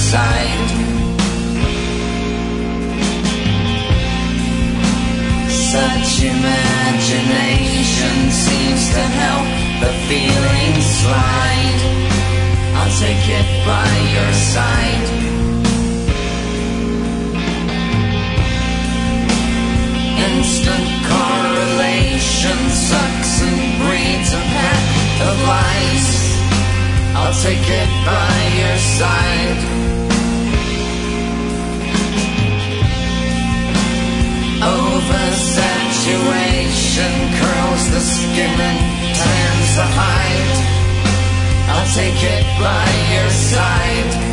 side. Such imagination seems to help the feelings slide. I'll take it by your side. Instant correlation sucks and breeds a pack of lies. I'll take it by your side. Oversaturation curls the skin and tans the hide. I'll take it by your side.